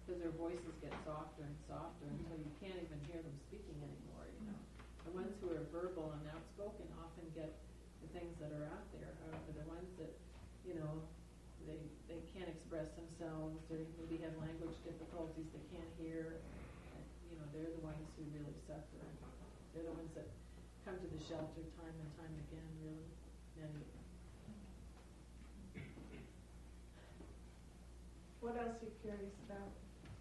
because their voices get softer and softer until you can't even hear them speaking anymore, you know. The ones who are verbal and outspoken often get the things that are out there. However, the ones that, you know, they can't express themselves, or maybe have language difficulties, they can't hear, and, you know, they're the ones who really suffer. They're the ones that come to the shelter time and time again, really, many of them. What else are you curious about?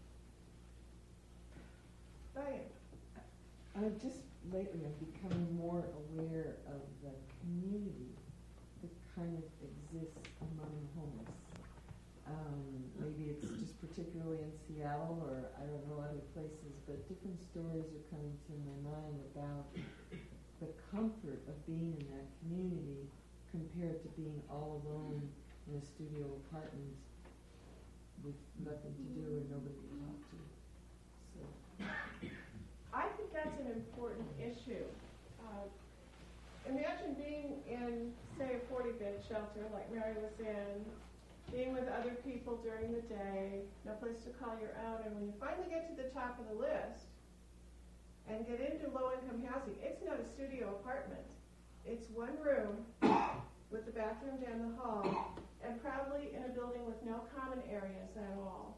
Diane? Just lately I'm becoming more aware of the community that kind of exists among the homeless. Maybe it's just particularly in Seattle, or I don't know, other places, but different stories are coming to my mind about the comfort of being in that community compared to being all alone in a studio apartment with nothing to do and nobody to talk to. So I think that's an important issue. Imagine being in, say, a 40-bed shelter like Mary was in, being with other people during the day, no place to call your own, and when you finally get to the top of the list and get into low-income housing, it's not a studio apartment. It's one room with the bathroom down the hall, and probably in a building with no common areas at all.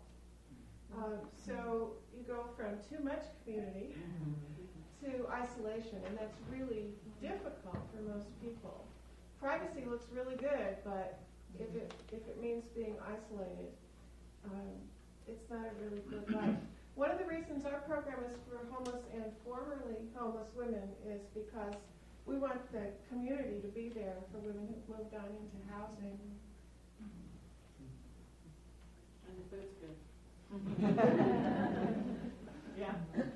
So you go from too much community to isolation, and that's really difficult for most people. Privacy looks really good, but if it means being isolated, it's not a really good life. One of the reasons our program is for homeless and formerly homeless women is because we want the community to be there for women who've moved on into housing. And the food's good. Yeah.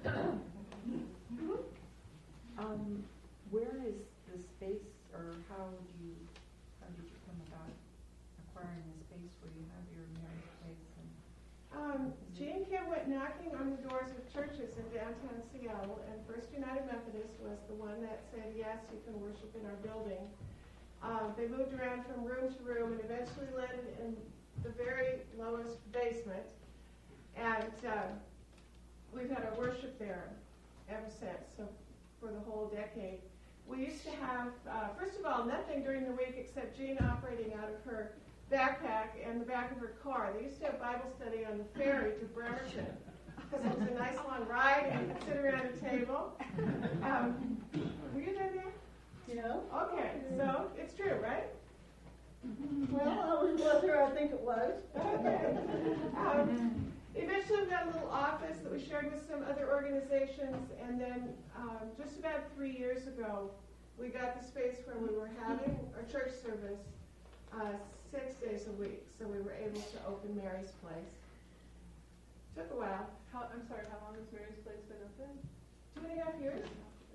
Where is the space, or how did you come about acquiring the space where you have your marriage place? Jean Kim went knocking on the doors of churches in downtown Seattle, and First United Methodist was the one that said, yes, you can worship in our building. They moved around from room to room and eventually landed in the very lowest basement. And we've had our worship there ever since, so for the whole decade. We used to have, first of all, nothing during the week except Jean operating out of her backpack and the back of her car. They used to have Bible study on the ferry to Bremerton. So it was a nice long ride, and you could sit around a table. Were you there, Dan? Yeah. Okay, so it's true, right? Well, I was with her, I think it was. Okay. Eventually we got a little office that we shared with some other organizations, and then just about 3 years ago, we got the space where we were having our church service 6 days a week, so we were able to open Mary's Place. Took a while. I'm sorry, how long has Mary's Place been open? 2.5 years.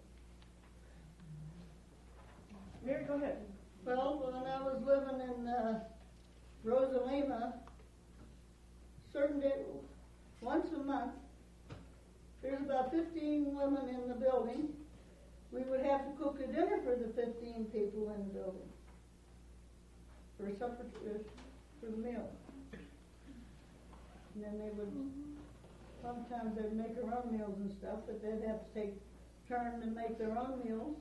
Mary, go ahead. Well, when I was living in Rosalina, certain day, once a month, there's about 15 women in the building. We would have to cook a dinner for the 15 people in the building for supper, for the meal. And then they would, sometimes they'd make their own meals and stuff, but they'd have to take turn and make their own meals.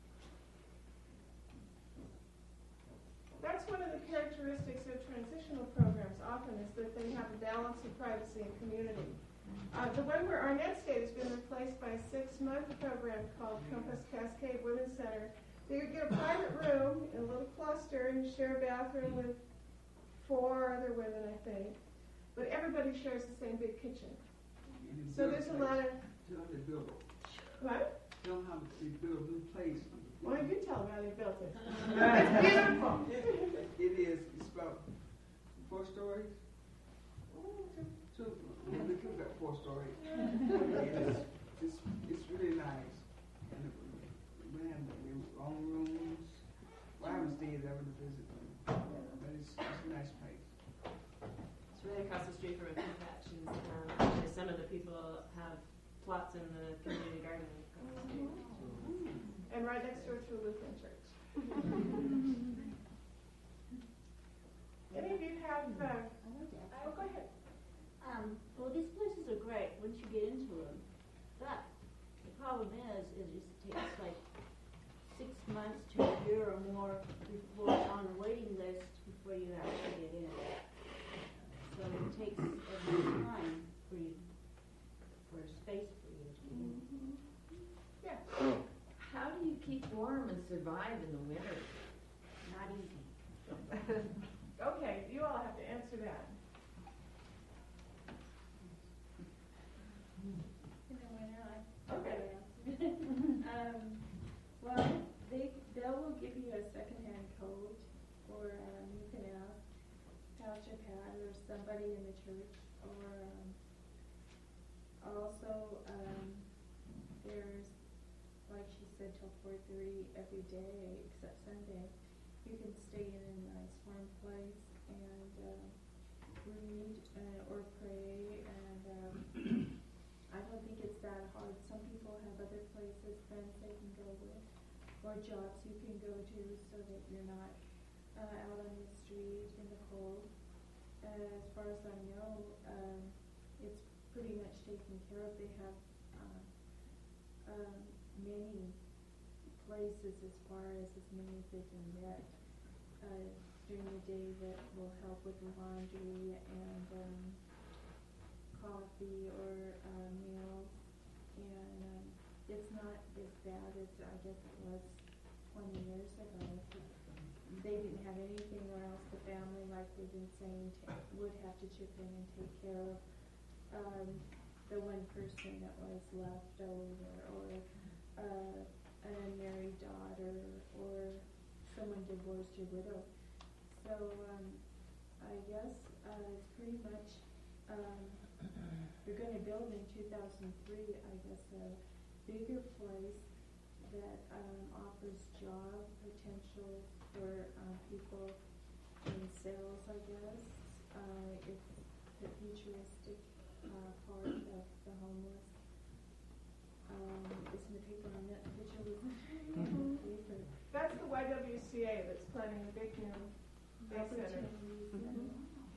That's one of the characteristics of transitional programs often, is that they have a balance of privacy and community. The one where Arnett State has been replaced by a 6-month program called Compass Cascade Women's Center. They would get a private room in a little cluster and share a bathroom with 4 other women, I think. But everybody shares the same big kitchen. So there's a lot of... Tell them they built it. What? Tell them how they built a new place. Why don't you tell them how they built it? It's beautiful. It is. It's about 4 stories. We could got 4 stories. It's really nice. And we have our own rooms. Well, I haven't stayed ever to visit them, but it's a nice place. It's really across the street from a pea patch, and actually some of the people have plots in the community garden across the street. And right next door to a Lutheran church. Any of you have... oh, go ahead. Well, this place or also there's, like she said, till 4:30 every day except Sunday. You can stay in a nice warm place and read or pray, and I don't think it's that hard. Some people have other places, friends they can go with, or jobs you can go to so that you're not out on the street in the cold. As far as I know, it's pretty much taken care of. They have many places as far as many as they can get during the day that will help with laundry and coffee or meals. And it's not as bad as I guess it was 20 years ago. They didn't have anything, or else the family, like they've been saying, would have to chip in and take care of the one person that was left over, or an unmarried daughter, or someone divorced or widowed. So I guess it's pretty much they're going to build in 2003, I guess, a bigger place that offers job potential for people in sales, I guess. It's the futuristic part of the homeless. It's in the paper on that picture was in the paper. That's the YWCA that's planning a big new day center. Opportunities.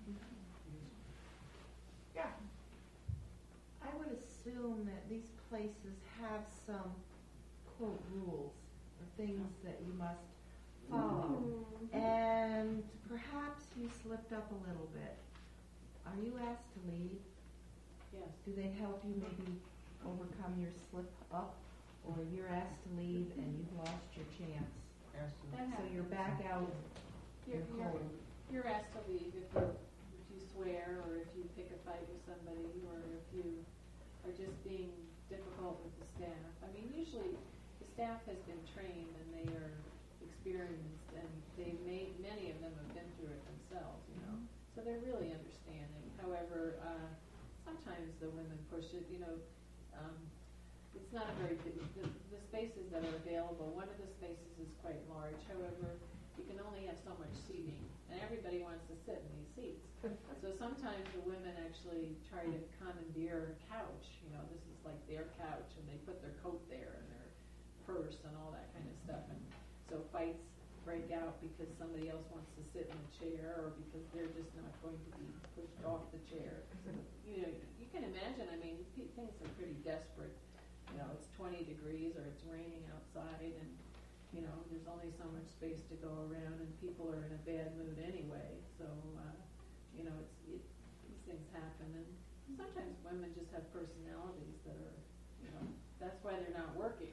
Yeah. I would assume that these places have some quote rules or things that you must follow. And perhaps you slipped up a little bit. Are you asked to leave? Yes. Do they help you maybe overcome your slip up? Or you're asked to leave and you've lost your chance? Absolutely. So you're back out, you're cold. You're asked to leave if you swear, or if you pick a fight with somebody, or if you are just being difficult with the staff. I mean, usually the staff has been trained and they are experienced, and many of them have been through it themselves, you know. So they're really understanding. However, sometimes the women push it, you know. It's not a very big, the spaces that are available, one of the spaces is quite large. However, you can only have so much seating, and everybody wants to sit in these seats. So sometimes the women actually try to commandeer a couch. You know, this is like their couch, and they put their coat there and their purse and all that kind of stuff. And so fights break out because somebody else wants to sit in a chair, or because they're just not going to be pushed off the chair. You know, you can imagine, I mean, things are pretty desperate. You know, it's 20 degrees or it's raining outside, and, you know, there's only so much space to go around, and people are in a bad mood anyway. So, you know, these things happen, and sometimes women just have personalities that are, you know, that's why they're not working.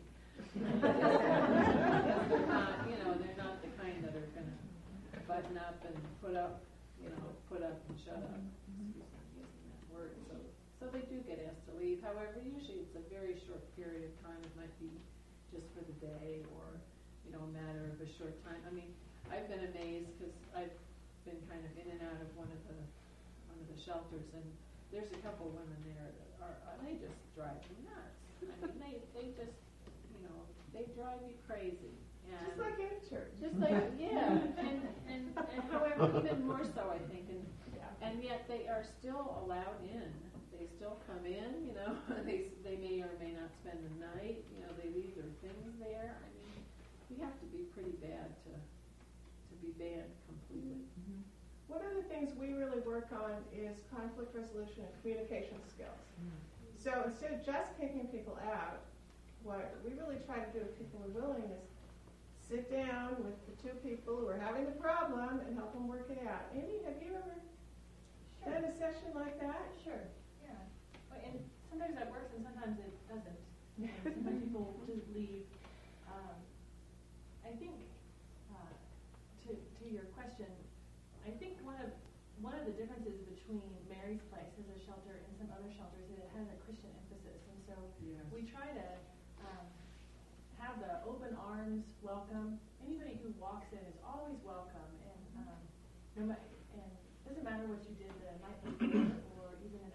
They're not, you know, they're not the kind that are going to button up and put up and shut up. Excuse me, using that word. So they do get asked to leave. However, usually it's a very short period of time. It might be just for the day, or, you know, a matter of a short time. I mean, I've been amazed because I've been kind of in and out of one of the shelters, and there's a couple women there that they just drive me nuts. I mean, they just, you know, they drive me crazy. And Just like any church. just like, yeah, and however, even more so, I think, and yet they are still allowed in. They still come in, you know. They may or may not spend the night. You know, they leave their things there. I mean, you have to be pretty bad to be banned completely. Mm-hmm. One of the things we really work on is conflict resolution and communication skills. So instead of just kicking people out, what we really try to do if people are willing is sit down with the two people who are having the problem and help them work it out. Amy, have you ever done a session like that? Sure, yeah. And sometimes that works and sometimes it doesn't. Sometimes people just leave. I think, to your question, I think one of the differences between Mary's Place as a shelter and some other shelters is it has a Christian emphasis, and so we try to have the open arms welcome. Anybody who walks in is always welcome, and it doesn't matter what you did the night before or even in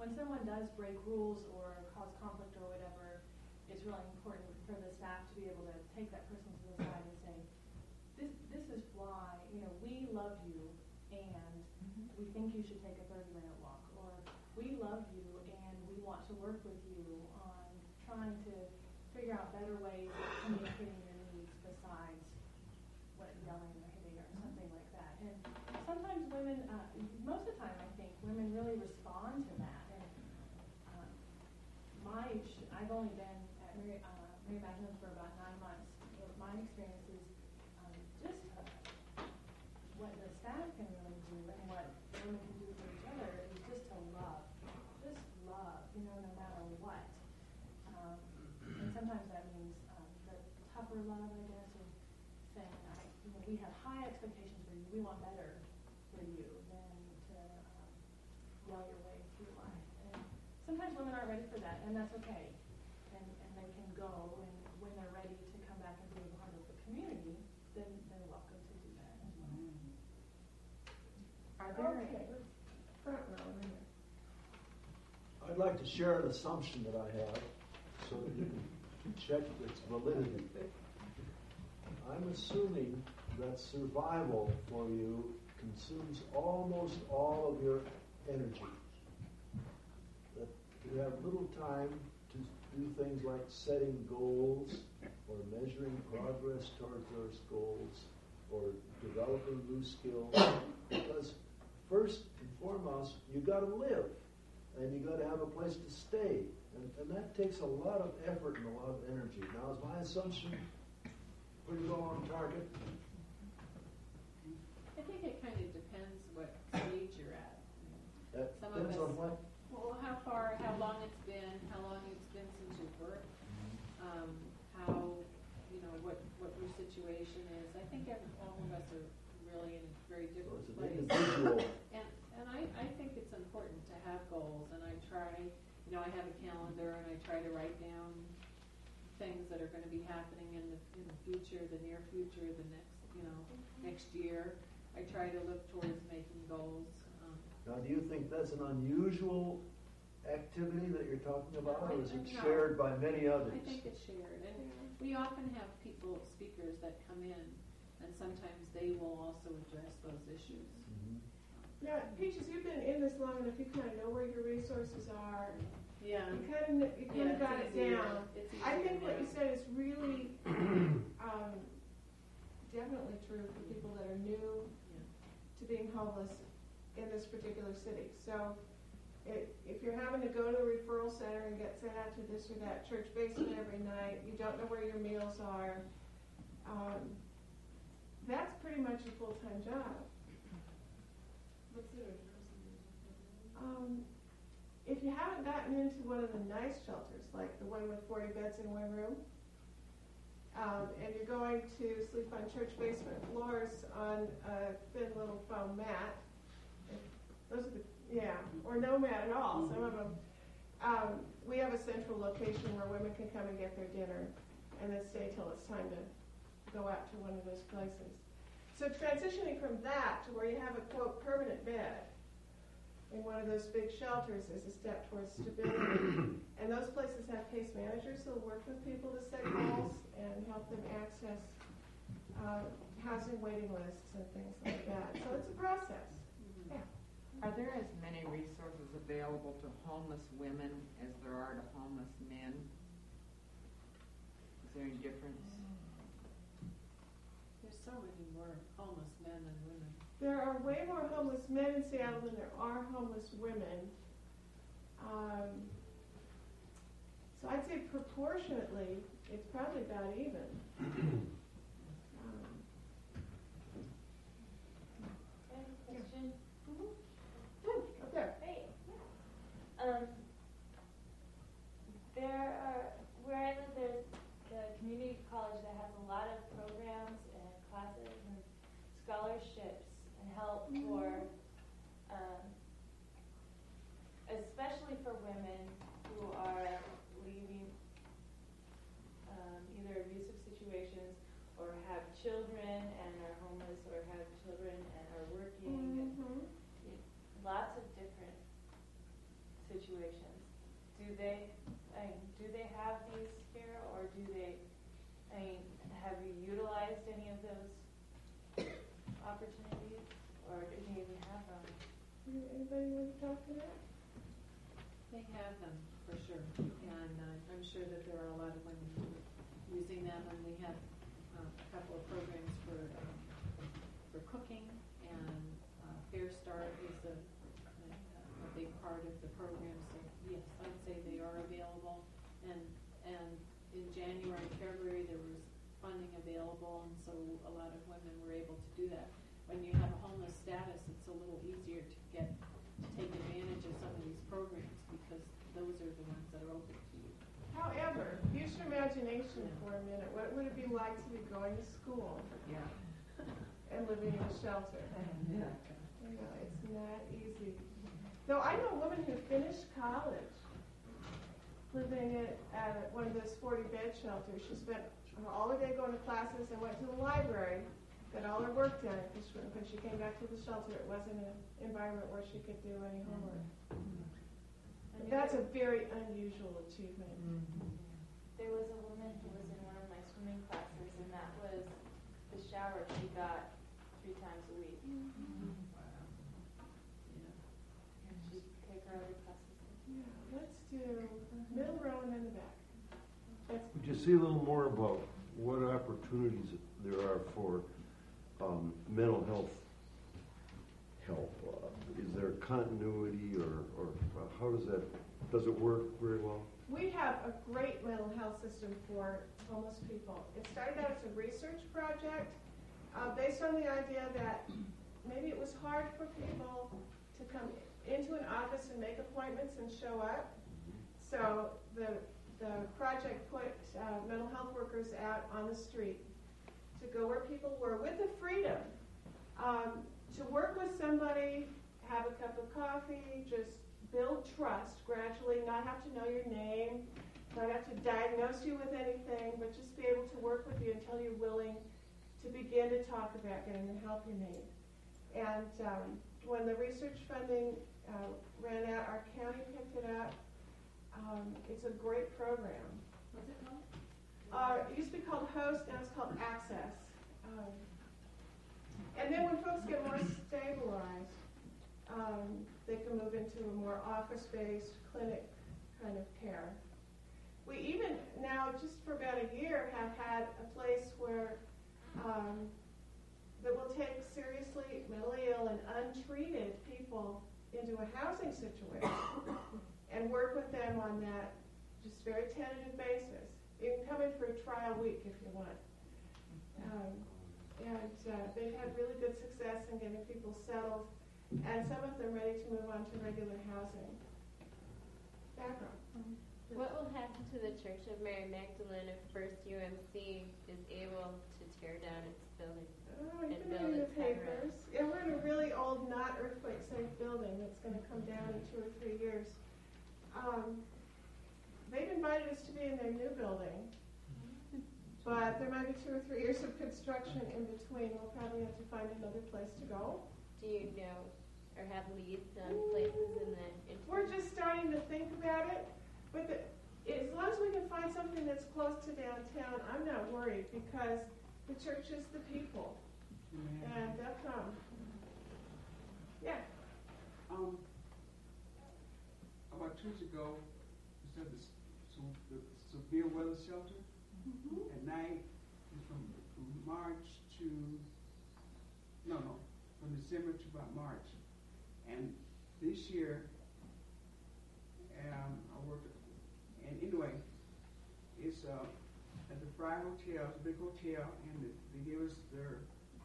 when someone does break rules or cause conflict or whatever, it's really important for the staff to be able to take that person to the side and say, this is why, we love you and we think you should take a 30-minute walk, or we love you and we want to work with you on trying to figure out better ways of communicating your needs besides yelling or hitting or something like that. And sometimes women, most of the time I think, women really respond to that. And I've only been at Mary Magdalene for about 9 months. My experience is just what the staff can really do and what women can do for each other is just to love, no matter what. And sometimes that means the tougher love, I guess, or saying, we have high expectations for you. We want better for you than to yell your way through life. And sometimes women aren't ready for that, and that's okay. And they can go, and when they're ready to come back and be a part of the community, then they're welcome to do that as well. Are there front row in here? I'd like to share an assumption that I have so that you can check its validity. I'm assuming that survival for you consumes almost all of your energy. That you have little time to do things like setting goals or measuring progress towards those goals or developing new skills. Because first and foremost, you got to live and you got to have a place to stay. And that takes a lot of effort and a lot of energy. Now, is my assumption pretty well on target? I think it kind of depends what stage you're at. That Some depends of us, on what? Well, how long it's been since you've worked, what your situation is. I think all of us are really in a very So different it's an place. individual. And I think it's important to have goals, and I try, I have a calendar, and I try to write down things that are going to be happening in the future, the near future, the next year. I try to look towards making goals. Now, do you think that's an unusual activity that you're talking about, or is it No. shared by many others? I think it's shared, and we often have speakers that come in, and sometimes they will also address those issues. Mhm. Yeah, Peaches, you've been in this long enough, you kind of know where your resources are. Yeah. You kind of got it down. It's I easier think what now. you said is really definitely true for people that are new to being homeless in this particular city. So if you're having to go to a referral center and get sent out to this or that church basement every night, you don't know where your meals are, that's pretty much a full-time job. What's the If you haven't gotten into one of the nice shelters, like the one with 40 beds in one room, and you're going to sleep on church basement floors on a thin little foam mat, those are or no mat at all, some of them. We have a central location where women can come and get their dinner and then stay till it's time to go out to one of those places. So transitioning from that to where you have a, quote, permanent bed in one of those big shelters is a step towards stability. And those places have case managers who will work with people to set goals and help them access housing waiting lists and things like that. So it's a process. Yeah. Are there as many resources available to homeless women as there are to homeless men? Is there any difference? There's so many more homeless men than women. There are way more homeless men in Seattle than there are homeless women. So I'd say proportionately, it's probably about even. question? Up there. Hey. Where I live, there's the community college that has a lot of programs and classes and scholarships and help for, especially for women who are leaving either abusive situations situations. Do they have these here, or do they, have you utilized any of those opportunities, or do you even have them? Anybody want to talk to that? They have them, for sure, and I'm sure that there are a lot of women using them, and we have a couple of programs for cooking, and Fair Start is a big part of the program, so yes, I'd say they are available, and in January and February there was funding available, and so a lot of women were able to do that. When you have a homeless status, it's a little easier to take advantage of some of these programs, because those are the ones that are open to you. However, use your imagination for a minute. What would it be like to be going to school Yeah. and living in a shelter? Yeah. You know, it's not easy. Though I know a woman who finished college living at one of those 40-bed shelters. She spent all her day going to classes and went to the library, got all her work done. When she came back to the shelter, it wasn't an environment where she could do any homework. But that's a very unusual achievement. There was a woman who was in one of my swimming classes, and that was the shower she got 3 times a week. And she'd take her other classes. Yeah, let's do middle row and then the back. Would you say a little more about what opportunities there are for mental health help? Is there continuity, or how does it work very well? We have a great mental health system for homeless people. It started out as a research project based on the idea that maybe it was hard for people to come into an office and make appointments and show up. So the project put mental health workers out on the street to go where people were with the freedom to work with somebody, have a cup of coffee, just build trust gradually, not have to know your name, not have to diagnose you with anything, but just be able to work with you until you're willing to begin to talk about getting the help you need. And when the research funding ran out, our county picked it up. It's a great program. What's it called? It used to be called HOST, now it's called Access. And then when folks get more stabilized, they can move into a more office-based clinic kind of care. We even now, just for about a year, have had a place where that will take seriously mentally ill and untreated people into a housing situation and work with them on that just very tentative basis. You can come in for a trial week if you want. They've had really good success in getting people settled, and some of them ready to move on to regular housing. Background. What will happen to the Church of Mary Magdalene if First UMC is able to tear down its building? Oh, you've been reading the papers. Yeah, we're in a really old, not earthquake-safe building that's going to come down in 2 or 3 years. They've invited us to be in their new building, but there might be 2 or 3 years of construction in between. We'll probably have to find another place to go. Do you know or have leads on places in the interim? We're just starting to think about it, but as long as we can find something that's close to downtown, I'm not worried, because the church is the people, and they'll come. Yeah. About 2 years ago, we said the severe weather shelter at night from March to from December to about March, and this year I worked, and anyway, it's at the Fry Hotel, it's a big hotel, and they gave us their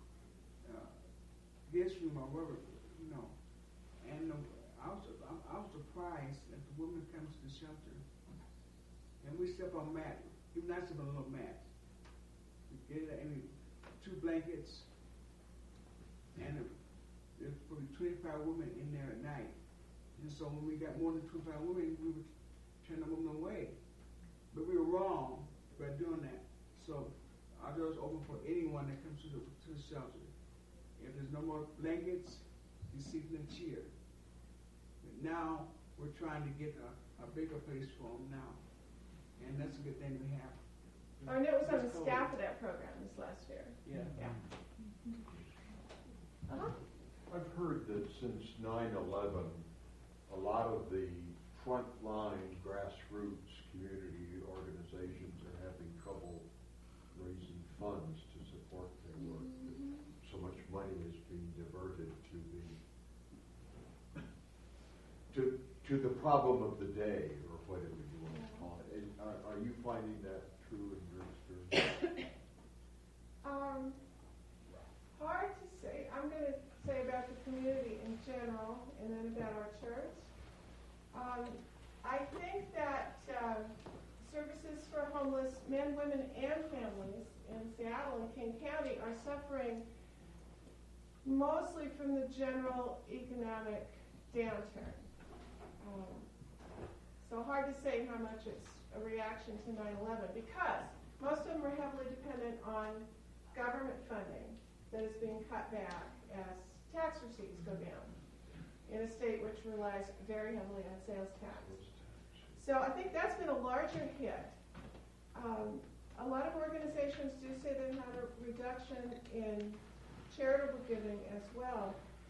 guest room or whatever, and I was surprised that the woman comes to the shelter, and we slept on mat, even I slept on a little mat. We gave her 2 blankets, and there's probably 25 women in there at night. And so when we got more than 25 women, we would turn the women away. But we were wrong by doing that. So our doors open for anyone that comes to the shelter. If there's no more blankets, you sit in a chair. But now we're trying to get a bigger place for them now. And that's a good thing we have. Our net was on the It's cold. staff of that program this last year. Yeah. Uh-huh. I've heard that since 9/11, a lot of the frontline grassroots community organizations are having trouble raising funds to support their work. That so much money is being diverted to the problem of the day, or whatever you want to call it. Are you finding that true in your experience? Hard to say. I'm going to say about the community in general, and then about our church. I think that services for homeless men, women, and families in Seattle and King County are suffering mostly from the general economic downturn. So hard to say how much it's a reaction to 9/11, because most of them are heavily dependent on government funding that is being cut back as tax receipts go down in a state which relies very heavily on sales tax. So I think that's been a larger hit. A lot of organizations do say they've had a reduction in charitable giving as well.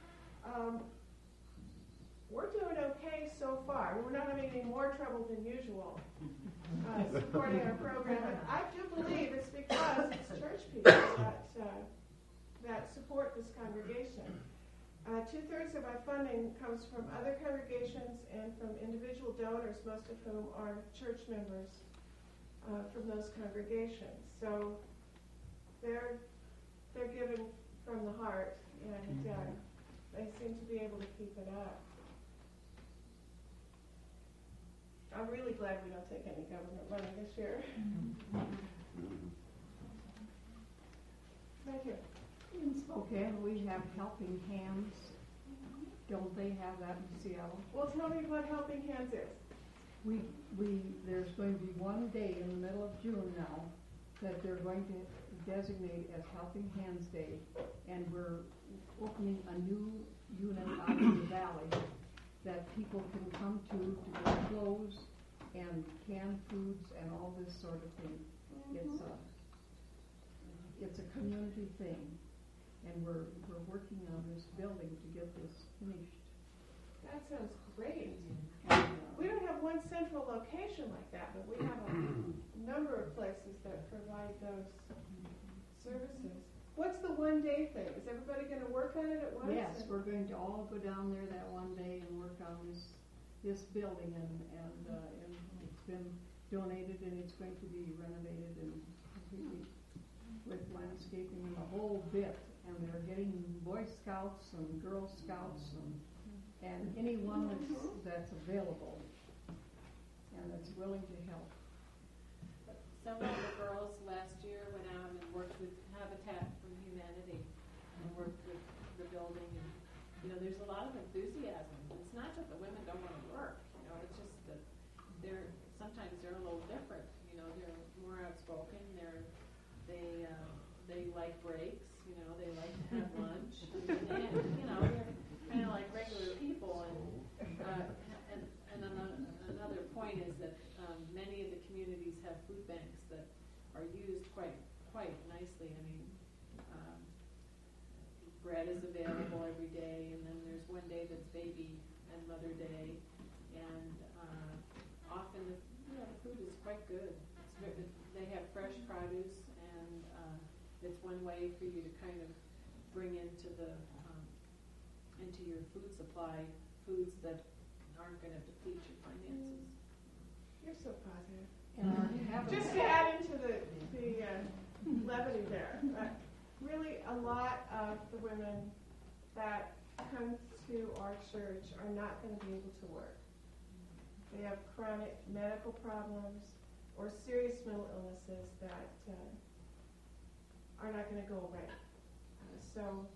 We're doing okay so far. We're not having any more trouble than usual supporting our program. And I do believe it's because it's church people that support this congregation. 2/3 of our funding comes from other congregations and from individual donors, most of whom are church members from those congregations. So they're giving from the heart, and they seem to be able to keep it up. I'm really glad we don't take any government money this year. Thank you. In Spokane, we have Helping Hands. Don't they have that in Seattle? Well, tell me what Helping Hands is. There's going to be one day in the middle of June now that they're going to designate as Helping Hands Day, and we're opening a new unit out in the valley that people can come to get clothes and canned foods and all this sort of thing. It's a community thing, and we're working on this building to get this finished. That sounds great. And, We don't have one central location like that, but we have a number of places that provide those services. What's the one-day thing? Is everybody going to work on it at once? yes, we're going to all go down there that one day and work on this building, and it's been donated, and it's going to be renovated and completely with landscaping and the whole bit. And they're getting Boy Scouts and Girl Scouts and anyone that's available and that's willing to help. Several of the girls last year went out and worked with Habitat for Humanity and worked with the building. And, there's a lot of enthusiasm. It's not that the women don't want to work. It's just that sometimes they're a little different. They're more outspoken. They like breaks. They like to have lunch. They're kind of like regular people. And another point is that many of the communities have food banks that are used quite nicely. Bread is available every day, and then there's one day that's Baby and Mother Day, and often the food is quite good. They have fresh produce, and it's one way for you to kind of bring into your food supply foods that aren't going to deplete your finances. You're so positive. And Just to add into the levity there, really a lot of the women that come to our church are not going to be able to work. They have chronic medical problems or serious mental illnesses that are not going to go away. So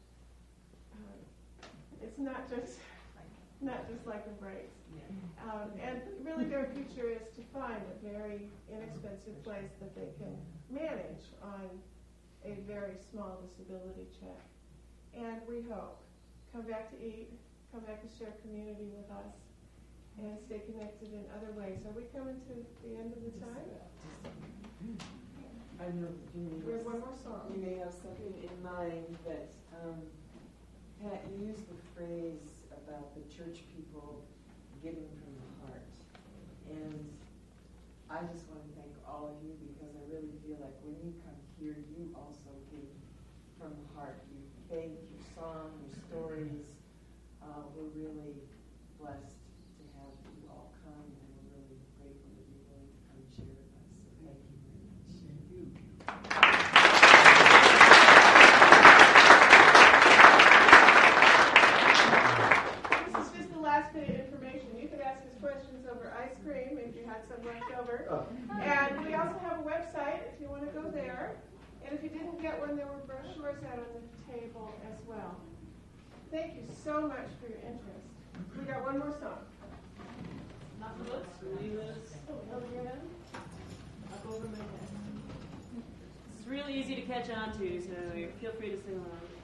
it's not just like a break. And really their future is to find a very inexpensive place that they can manage on a very small disability check. And we hope, come back to eat, come back to share community with us, and stay connected in other ways. Are we coming to the end of the time? I know that We have one more song. you may have something in mind, but Pat, you used the phrase about the church people giving from the heart. And I just want to thank all of you because I really feel like when you come here, you also give from the heart. You thank your song, your stories. We're really blessed to have you all come, and we're really grateful that you're willing to come share with us. So thank you very much. Thank you. This is just the last bit of information. You could ask us questions over ice cream if you had some left over. And we also have a website if you want to go there. And if you didn't get one, there were brochures out on the table as well. Thank you so much for your interest. We got one more song. Nothing but Screamers. Up over my head. It's really easy to catch on to, so feel free to sing along.